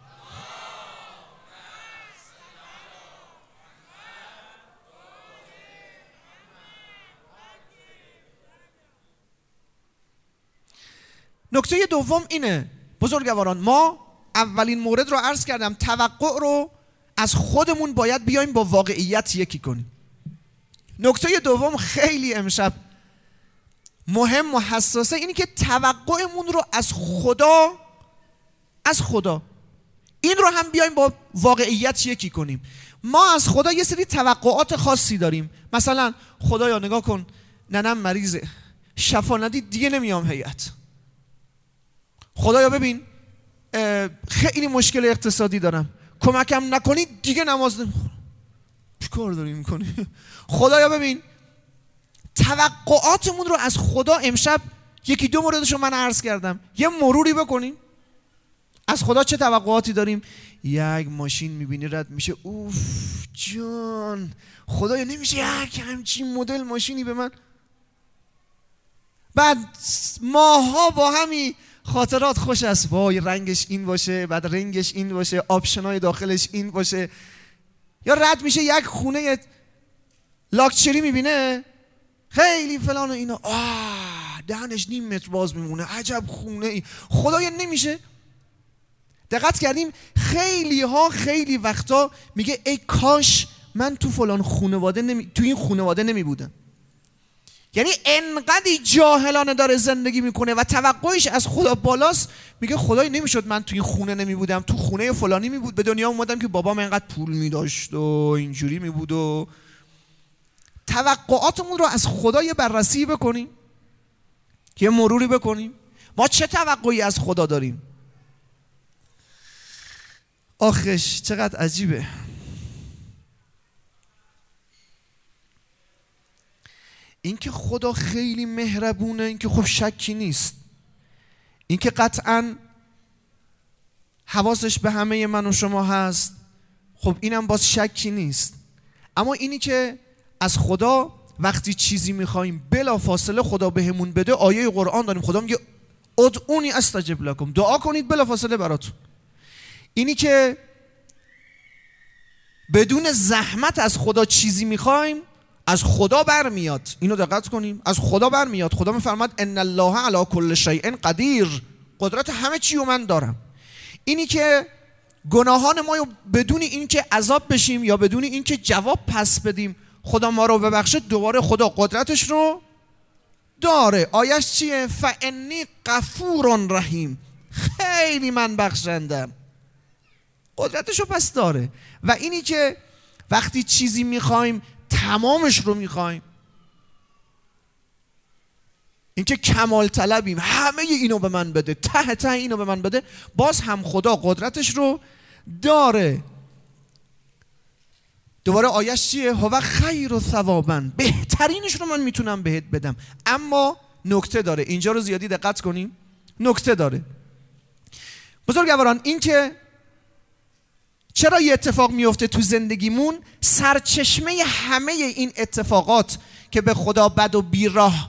نکته دوم اینه بزرگواران، ما اولین مورد رو عرض کردم، توقع رو از خودمون باید بیایم با واقعیت یکی کنیم. نکته دوم خیلی امشب مهم و حساسه، اینی که توقعمون رو از خدا از خدا این رو هم بیایم با واقعیت یکی کنیم. ما از خدا یه سری توقعات خاصی داریم. مثلا خدایا نگاه کن ننم مریضه، شفا ندی دیگه نمیام هیئت. خدایا ببین خیلی مشکل اقتصادی دارم، کمکم نکنی دیگه نماز نمیخونم. چی کار داری میکنی؟ خدایا ببین. توقعاتمون رو از خدا امشب یکی دو موردش رو من عرض کردم، یه مروری بکنیم. از خدا چه توقعاتی داریم؟ یک ماشین میبینی رد میشه، اوف جان خدایا نمیشه یک همچین مدل ماشینی به من. بعد ماها با همین خاطرات خوش است، وای رنگش این باشه، بعد رنگش این باشه، آپشنای داخلش این باشه. یا رد میشه یک خونه لاکچری میبینه خیلی فلان و اینا، آه دهنش نیم متر باز میمونه، عجب خونه ای. خدایا نمیشه. دقت کردیم خیلی ها خیلی وقتا میگه ای کاش من تو فلان خانواده نمی... تو این خانواده نمی بودم. یعنی انقدی جاهلانه داره زندگی میکنه و توقعش از خدا بالاست. میگه خدای نمیشد من تو این خونه نمی بودم، تو خونه فلانی می بود، به دنیا اومدم که بابام انقدر پول میداشت و اینجوری می بود. و توقعاتمون رو از خدا یه بررسی بکنیم، یه مروری بکنیم. ما چه توقعی از خدا داریم؟ آخش چقدر عجیبه. این که خدا خیلی مهربونه، این که خب شکی نیست، این که قطعاً حواسش به همه من و شما هست، خب اینم باز شکی نیست. اما اینی که از خدا وقتی چیزی میخوایم بلا فاصله خدا بهمون بده، آیه قرآن داریم، خدا میگه ادعونی استجب لکم، دعا کنید بلا فاصله براتون. اینی که بدون زحمت از خدا چیزی میخوایم، از خدا برمیاد. اینو دقت کنیم، از خدا برمیاد. خدا میفرماد ان الله علی کل شیء قدیر، قدرت همه چی رو من دارم. اینی که گناهان ما رو بدون این که عذاب بشیم یا بدون این که جواب پس بدیم خدا ما رو ببخشه، دوباره خدا قدرتش رو داره. آیش چیه؟ فانی غفور رحیم، خیلی من بخشندم، قدرتش رو پس داره. و اینی که وقتی چیزی میخوایم تمامش رو میخوایم، این که کمال طلبیم، همه اینو به من بده، ته ته اینو به من بده، باز هم خدا قدرتش رو داره. دوباره آیش چیه؟ هو خیر و ثوابا، بهترینش رو من میتونم بهت بدم. اما نکته داره، اینجا رو زیادی دقت کنیم. نکته داره. بزرگواران این که چرا یه اتفاق میفته تو زندگیمون، سرچشمه همه این اتفاقات که به خدا بد و بیراه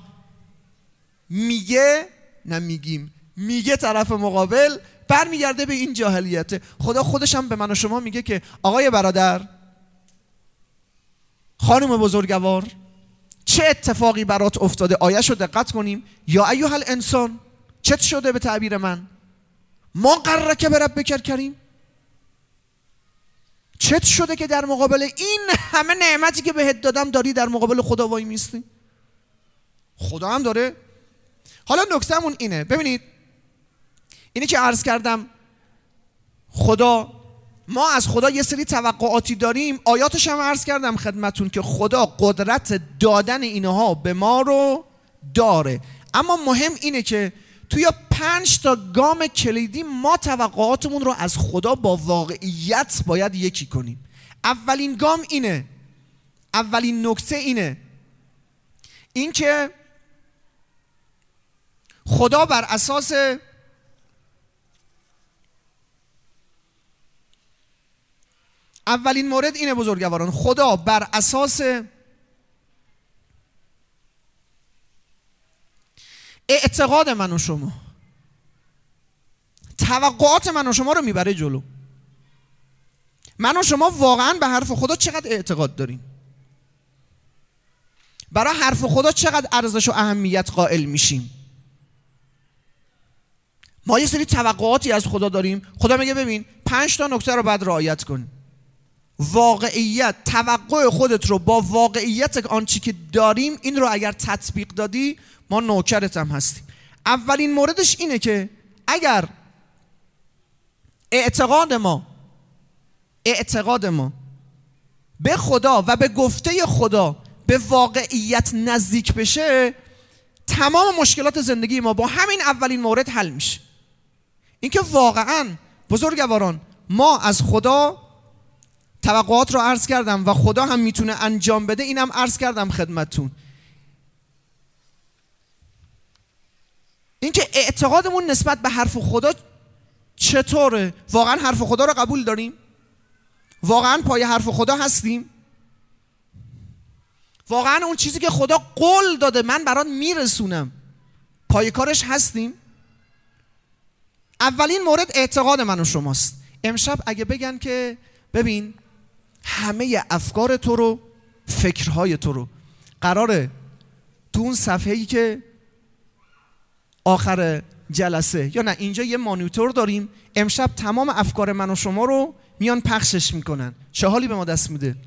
میگه نمیگیم میگه طرف مقابل، برمیگرده به این جاهلیته. خدا خودش هم به من و شما میگه که آقای برادر، خانم بزرگوار، چه اتفاقی برات افتاده؟ آیه‌شو دقت کنیم. یا ایها الانسان، چت شده به تعبیر من؟ ما قررک بربک الکریم، چت شده که در مقابل این همه نعمتی که بهت دادم داری در مقابل خدا وای میستی؟ خدا هم داره. حالا نکتهمون اینه، ببینید اینی که عرض کردم، خدا، ما از خدا یه سری توقعاتی داریم. آیاتش هم عرض کردم خدمتون که خدا قدرت دادن اینها به ما رو داره، اما مهم اینه که توی پنج تا گام کلیدی ما توقعاتمون رو از خدا با واقعیت باید یکی کنیم. اولین گام اینه، اولین نکته اینه، این که خدا بر اساس اولین مورد اینه بزرگواران، خدا بر اساس اعتقاد من و شما توقعات من و شما رو میبره جلو. من و شما واقعا به حرف خدا چقدر اعتقاد داریم؟ برای حرف خدا چقدر ارزش و اهمیت قائل میشیم؟ ما یه سری توقعاتی از خدا داریم. خدا میگه ببین پنج تا نکته رو باید رعایت کن. واقعیت، توقع خودت رو با واقعیت آنچه که داریم، این رو اگر تطبیق دادی ما نوکرت هم هستیم. اولین موردش اینه که اگر اعتقاد ما اعتقاد ما به خدا و به گفته خدا به واقعیت نزدیک بشه، تمام مشکلات زندگی ما با همین اولین مورد حل میشه. اینکه واقعا بزرگواران ما از خدا توقعات رو عرض کردم و خدا هم میتونه انجام بده، اینم عرض کردم خدمتتون. اینکه اعتقادمون نسبت به حرف خدا چطوره؟ واقعا حرف خدا رو قبول داریم؟ واقعا پای حرف خدا هستیم؟ واقعا اون چیزی که خدا قول داده من برات میرسونم پای کارش هستیم؟ اولین مورد اعتقاد من و شماست. امشب اگه بگن که ببین همه افکار تو رو، فکرهای تو رو قراره تو اون صفحه‌ای که آخر جلسه، یا نه اینجا یه مانیتور داریم، امشب تمام افکار من و شما رو میان پخشش میکنن، چه حالی به ما دست میده؟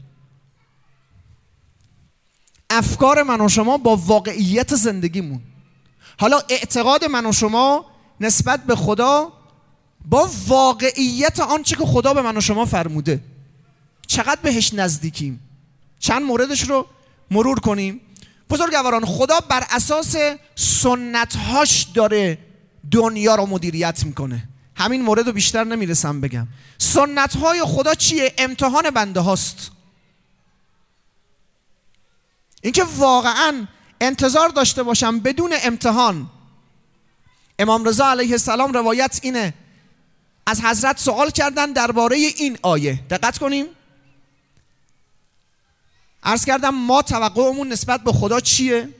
افکار من و شما با واقعیت زندگیمون. حالا اعتقاد من و شما نسبت به خدا با واقعیت آنچه که خدا به من و شما فرموده، چقدر بهش نزدیکیم؟ چند موردش رو مرور کنیم. بزرگواران خدا بر اساس سنت‌هاش داره دنیا رو مدیریت میکنه. همین مورد رو بیشتر نمیرسم بگم. سنت‌های خدا چیه؟ امتحان بنده هاست. اینکه واقعا انتظار داشته باشم بدون امتحان. امام رضا علیه السلام روایت اینه، از حضرت سوال کردن درباره این آیه، دقت کنیم. عرض کردم ما توقعمون نسبت به خدا چیه؟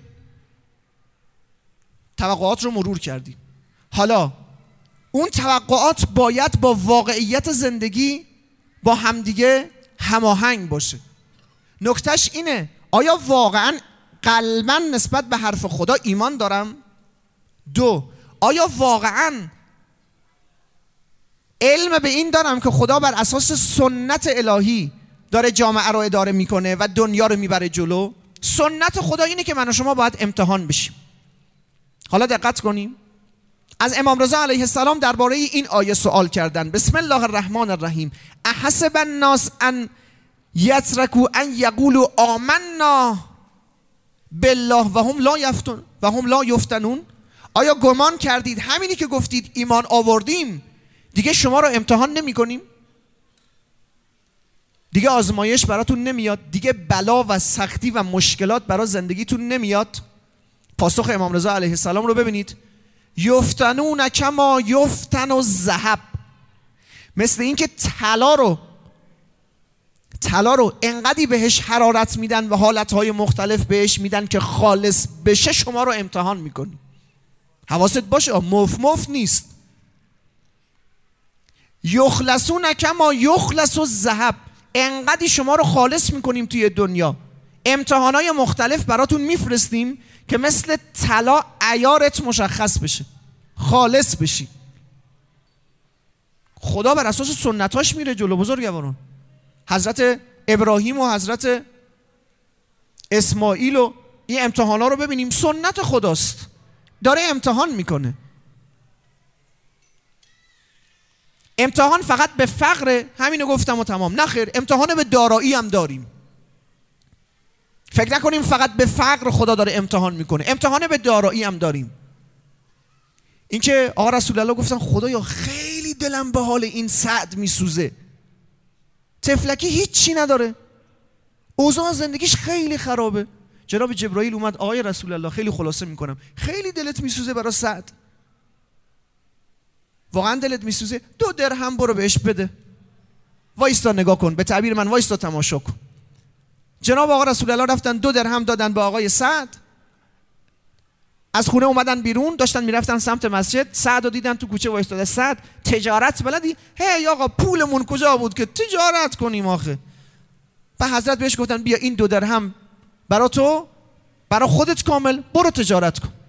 توقعات رو مرور کردیم. حالا اون توقعات باید با واقعیت زندگی با همدیگه هماهنگ باشه. نکتهش اینه، آیا واقعا قلباً نسبت به حرف خدا ایمان دارم؟ دو، آیا واقعا علم به این دارم که خدا بر اساس سنت الهی داره جامعه رو اداره میکنه و دنیا رو میبره جلو؟ سنت خدا اینه که من و شما باید امتحان بشیم. حالا دقت کنیم، از امام رضا علیه السلام درباره این آیه سوال کردن، بسم الله الرحمن الرحیم، احسب الناس ان یترکوا ان یقولوا آمنا بالله و هم لا یفتن و هم لا یفتنون. آیا گمان کردید همینی که گفتید ایمان آوردیم دیگه شما رو امتحان نمی کنیم؟ دیگه آزمایش براتون نمیاد؟ دیگه بلا و سختی و مشکلات برای زندگیتون نمیاد؟ پاسخ امام رضا علیه السلام رو ببینید. یفتنون کما یفتن الذهب، مثل اینکه طلا رو طلا رو انقدی بهش حرارت میدن و حالتهای مختلف بهش میدن که خالص بشه شما رو امتحان میکنی. حواست باشه مف مف نیست. یخلصون کما یخلص الذهب، انقدی شما رو خالص میکنیم توی دنیا، امتحانای مختلف براتون میفرستیم که مثل طلا عیارت مشخص بشه، خالص بشی. خدا بر اساس سنتاش میره جلو بزرگواران. حضرت ابراهیم و حضرت اسماعیل و این امتحانا رو ببینیم، سنت خداست، داره امتحان میکنه. امتحان فقط به فقر، همینو گفتم و تمام. نه خیر، امتحان به دارایی هم داریم. فکر نکنیم فقط به فقر خدا داره امتحان میکنه، امتحان به دارایی هم داریم. اینکه آقا رسول الله گفتن خدایا خیلی دلم به حال این سعد میسوزه، تفلکی هیچی نداره، اوضاع زندگیش خیلی خرابه. جناب جبرائیل اومد، آقای رسول الله خیلی خلاصه میکنم، خیلی دلت میسوزه برای سعد، واقعا دلت میسوزه، دو درهم برو بهش بده، وایستا نگاه کن، به تعبیر من وایستا تماشا کن. جناب آقا رسول الله رفتن دو درهم دادن به آقای سعد، از خونه اومدن بیرون، داشتن میرفتن سمت مسجد، سعد رو دیدن تو کوچه وایستاده. سعد تجارت بلدی؟ هی آقا پولمون کجا بود که تجارت کنیم آخه؟ و حضرت بهش گفتن بیا این دو درهم برا تو، برا خودت کامل، برو تجارت کن.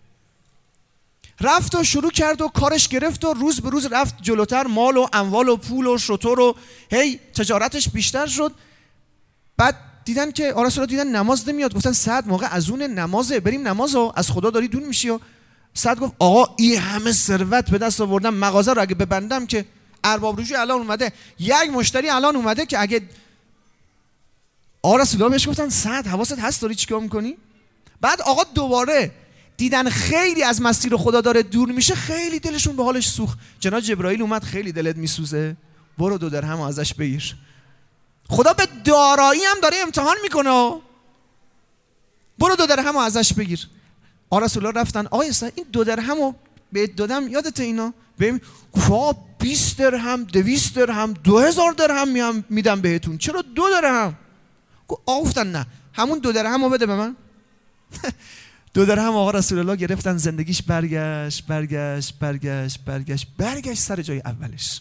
رفت و شروع کرد و کارش گرفت و روز به روز رفت جلوتر، مال و اموال و پول و شتر و هی تجارتش بیشتر شد. بعد دیدن که آرسولا دیدن نماز نمیاد، گفتن سعد موقع از اون نمازه، بریم نمازو، از خدا داری دور میشی. و سعد گفت آقا این همه ثروت به دست آوردم، مغازه رو اگه ببندم که ارباب رجوع الان اومده، یک مشتری الان اومده که اگه آرسولا بهش گفتن سعد حواست هست داری چیکار میکنی؟ بعد آقا دوباره دیدن خیلی از مسیر خدا داره دور میشه، خیلی دلشون به حالش سوخت. جناب جبرائیل اومد، خیلی دلت میسوزه، برو دو درهم ازش بگیر. خدا به دارایی هم داره امتحان میکنه، برو دو درهم ازش بگیر. آقا رسول الله رفتن، آقا سعد این دو درهمو بهت دادم یادت اینا؟ بهم گفت بیست درهم، دویست درهم، دو هزار درهم میدم بهتون، چرا دو درهم؟ آقا گفتن نه همون دو درهمو بده به من. دو درهم آقا رسول الله گرفتن، زندگیش برگشت برگشت برگشت برگشت برگشت سر جای اولش.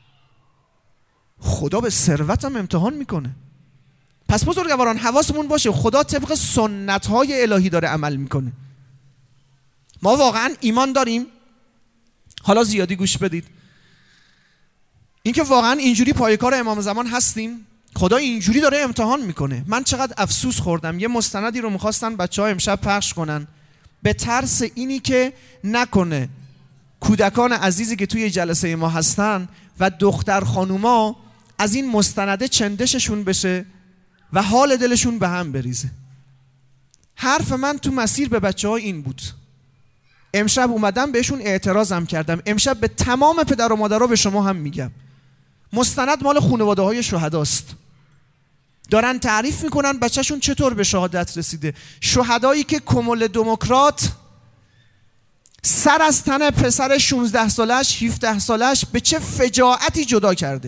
خدا به ثروت هم امتحان میکنه. پس بزرگواران حواسمون باشه، خدا طبق سنت‌های الهی داره عمل میکنه. ما واقعا ایمان داریم، حالا زیادی گوش بدید، اینکه واقعا اینجوری پای کار امام زمان هستیم؟ خدا اینجوری داره امتحان میکنه. من چقدر افسوس خوردم، یه مستندی رو میخواستن بچه‌ها امشب پخش کنن، به ترس اینی که نکنه کودکان عزیزی که توی جلسه ما هستن و دختر خانوما از این مستنده چندششون بشه و حال دلشون به هم بریزه. حرف من تو مسیر به بچه ها این بود، امشب اومدم بهشون اعتراضم کردم، امشب به تمام پدر و مادرها به شما هم میگم، مستند مال خانواده های شهداست، دارن تعریف میکنن بچهشون چطور به شهادت رسیده. شهدایی که کمول دموکرات سر از تن پسر شانزده سالش هفده سالش به چه فجاعتی جدا کرده.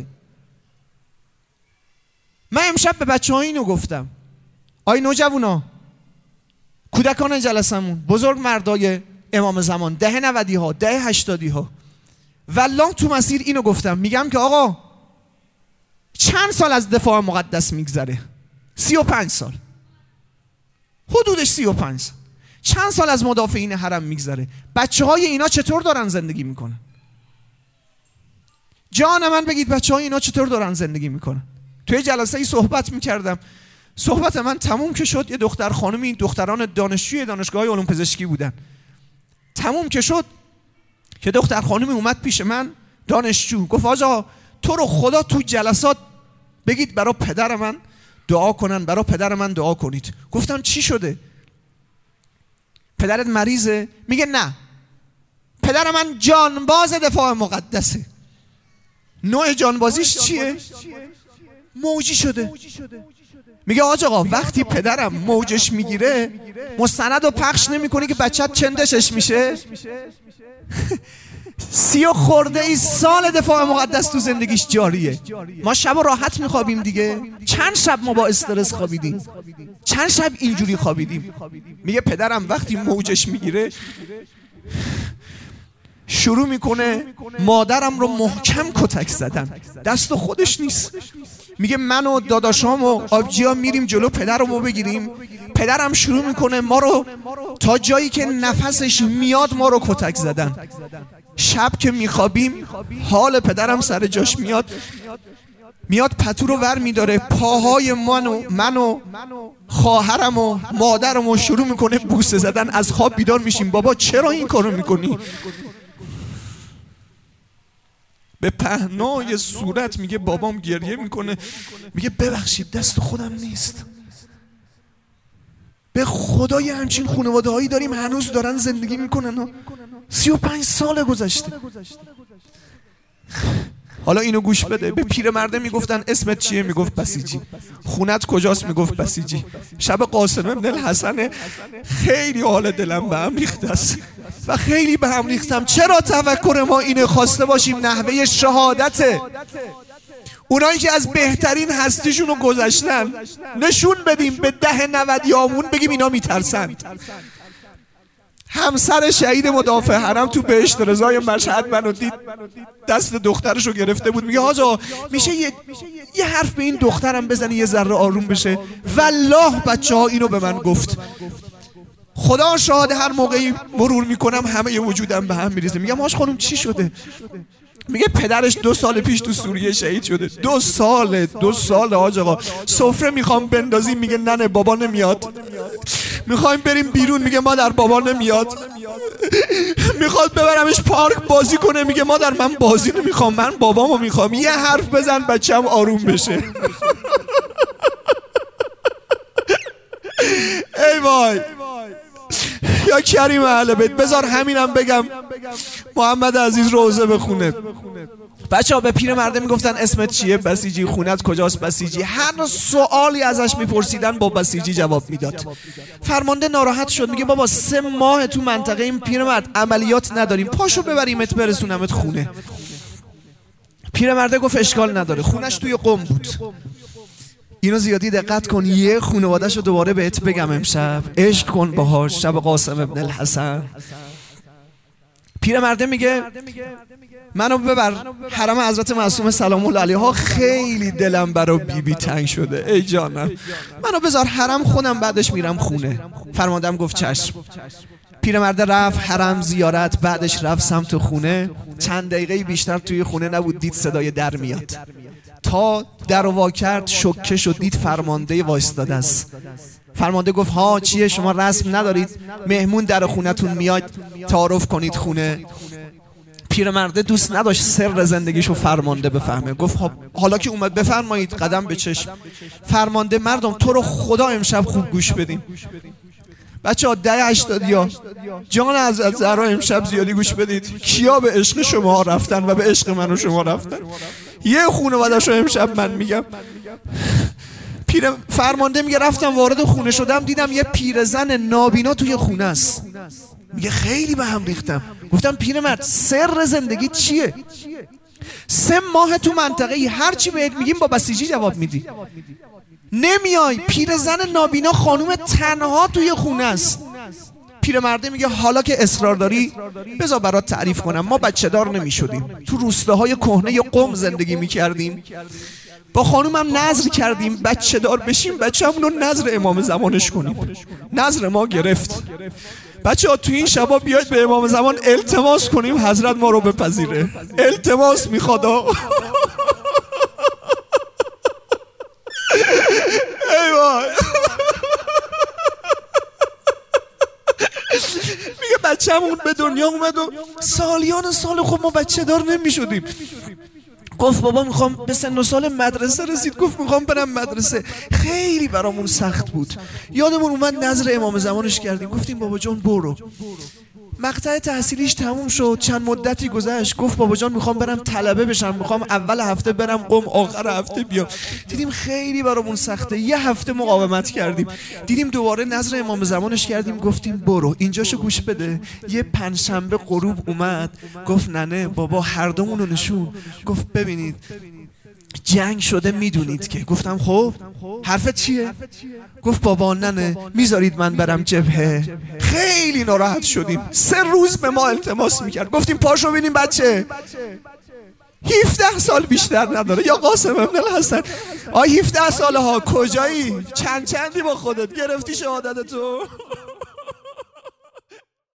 من امشب به بچه ها اینو گفتم، آی نوجوانا، کودکان جلسمون، بزرگ مردای امام زمان، ده نودی ها، ده هشتادی ها، والله تو مسیر اینو گفتم، میگم که آقا چند سال از دفاع مقدس میگذره؟ سی و پنج سال، حدودش سی و پنج سال. چند سال از مدافعین حرم میگذره؟ بچه های اینا چطور دارن زندگی میکنن؟ جان من بگید بچه های اینا چطور دارن زندگی میکنن؟ توی جلسه ای صحبت میکردم، صحبت من تموم که شد، یه دختر خانمی، دختران دانشجوی دانشگاه علوم پزشکی بودن، تموم که شد که دختر خانمی اومد پیش من، دانشجو، گفت آقا تو رو خدا تو جلسات بگید برای پدر من دعا کنن، برای پدر من دعا کنید. گفتم چی شده؟ پدرت مریضه؟ میگه نه، پدر من جانباز دفاع مقدسه. نوع جانبازیش چیه؟ موجی شده. میگه آج آقا وقتی پدرم موجش میگیره مستند رو پخش نمی کنی که بچت چندشش میشه؟ سی و خورده ای سال دفاع مقدس تو زندگیش جاریه. ما شب راحت میخوابیم دیگه. چند شب ما با استرس خوابیدیم، چند شب اینجوری خوابیدیم. میگه پدرم وقتی موجش میگیره شروع میکنه مادرم رو محکم کتک زدن، دست خودش نیست. میگه من و داداشام و آبجیا میریم جلو پدرم رو بگیریم، پدرم شروع میکنه ما رو تا جایی که نفسش میاد ما رو کتک زدن. شب که میخوابیم حال پدرم سر جاش میاد، میاد پتو رو ور میداره، پاهای من و من و خواهرم و مادرم رو شروع میکنه بوسه زدن. از خواب بیدار میشیم بابا چرا این کارو میکنی؟ به پهنای صورت میگه بابام گریه میکنه، میگه ببخشید دست خودم نیست. به خدای همچین خانواده هایی داریم هنوز دارن زندگی میکنن. سی و پنج سال گذشته. حالا اینو گوش بده. به پیرمرده میگفتن اسمت چیه؟ میگفت بسیجی. خونت کجاست؟ میگفت بسیجی. شب قاسم ابن الحسن خیلی حال دلم به هم ریخته است و خیلی به هم ریختم. چرا تفکر ما اینه خواسته باشیم نحوه شهادته؟ اونایی که از بهترین هستیشون رو گذاشتن نشون بدیم به ده نود یامون بگیم اینا میترسن. همسر شهید مدافع حرم تو بهشت رضای مشهد منو دید، دست دخترشو گرفته بود. میگه آقا میشه یه, یه حرف به این دخترم بزنی یه ذره آروم بشه؟ والله بچه ها اینو به من گفت. خدا شاهد هر موقعی مرور میکنم همه ی وجودم به هم میریزه. میگم آش خانم چی شده؟ میگه پدرش دو سال پیش تو سوریه شهید شده. دو سال دو سال آج آقا سفره میخوام بندازیم میگه نه بابا نمیاد. میخوایم بریم بیرون میگه مادر بابا نمیاد. میخواد ببرمش پارک بازی کنه میگه مادر من بازی نمیخوام، من بابامو میخوام. یه حرف بزن بچه‌م آروم بشه. ای وای یا کریم اهل بیت. بذار همینم بگم محمد عزیز روزه بخونه. بچه ها به پیر مرده میگفتن اسمت چیه؟ بسیجی. خونت کجاست؟ بسیجی. هر سوالی ازش میپرسیدن با بسیجی جواب میداد. فرمانده ناراحت شد میگه بابا سه ماه تو منطقه این پیرمرد عملیات نداریم، پاشو ببریمت برسونمت خونه. پیرمرده گفت اشکال نداره. خونش توی قم بود. اینو زیادی دقت کن. یه خانواده‌شو دوباره بهت بگم امشب. عشق کن باهاش. شب قاسم ابن الحسن. پیرمرده میگه منو ببر حرم حضرت معصومه سلام الله علیها. خیلی دلم برا بی بی تنگ شده. ای جانم منو بذار حرم، خودم بعدش میرم خونه. فرماندم گفت چشم. پیرمرده رفت حرم زیارت، بعدش رفت سمت خونه. چند دقیقه بیشتر توی خونه نبود دید صدای در میاد. تا در رو وا کرد شوکه شد، دید فرمانده وایستاده است. فرمانده گفت ها چیه شما رسم ندارید مهمون در خونتون میاد تعارف کنید خونه؟ پیرمرده دوست نداشت سر زندگیشو فرمانده بفهمه. گفت حالا که اومد بفرمایید قدم به چشم. فرمانده مردم تو رو خدا امشب خوب گوش بدین. بچه ها ده هشتادیا جان از زهرا امشب زیادی گوش بدید. کیا به عشق شما رفتن و به عشق من و شما رفتن؟ یه خانواده‌شو امشب من میگم. پیر فرمانده میگه رفتم وارد خونه شدم دیدم یه پیرزن نابینا توی خونه است. میگه خیلی به هم ریختم. گفتم پیرمرد سر زندگی چیه؟ سه ماه تو منطقه ای هر چی بهت میگیم با بسیجی جواب میدی، نمیای. پیرزن نابینا خانوم تنها توی خونه است. پیرمرده میگه حالا که اصرار داری بذار برات تعریف کنم. ما بچه دار نمی شدیم، تو روستاهای کهنه قم زندگی میکردیم. با خانومم نذر کردیم بچه دار بشیم، بچه‌مون رو نذر امام زمانش کنیم. نذر ما گرفت. بچه ها تو این شبا بیاید به امام زمان التماس کنیم حضرت ما رو بپذیره. التماس میخواد. ای وای. میگه بچه‌مون به دنیا اومد و سالیان سال خب ما بچه دار نمی شدیم. گفت بابا میخوام به سن و سال مدرسه رسید. گفت میخوام برم مدرسه. خیلی برامون سخت بود. یادمون اومد نظر امام زمانش کردیم. گفتیم بابا جان برو. مقطع تحصیلیش تموم شد، چند مدتی گذشت، گفت بابا جان میخوام برم طلبه بشم، میخوام اول هفته برم قم، آخر هفته بیام. دیدیم خیلی برامون سخته، یه هفته مقاومت کردیم، دیدیم دوباره نظر امام زمانش کردیم، گفتیم برو اینجاشو گوش بده. یه پنجشنبه غروب اومد، گفت ننه بابا هر دومونو نشون، گفت ببینید جنگ شده میدونید که. گفتم خب حرفت چیه؟ گفت بابا ننه میذارید من برم جبهه. خیلی ناراحت شدیم، سه روز به ما التماس میکرد، گفتیم پاشو ببینیم بچه هفده سال بیشتر نداره یا قاسم ابن الحسن. آی هفده ساله ها کجایی؟ چند چندی با خودت گرفتی شهادت تو؟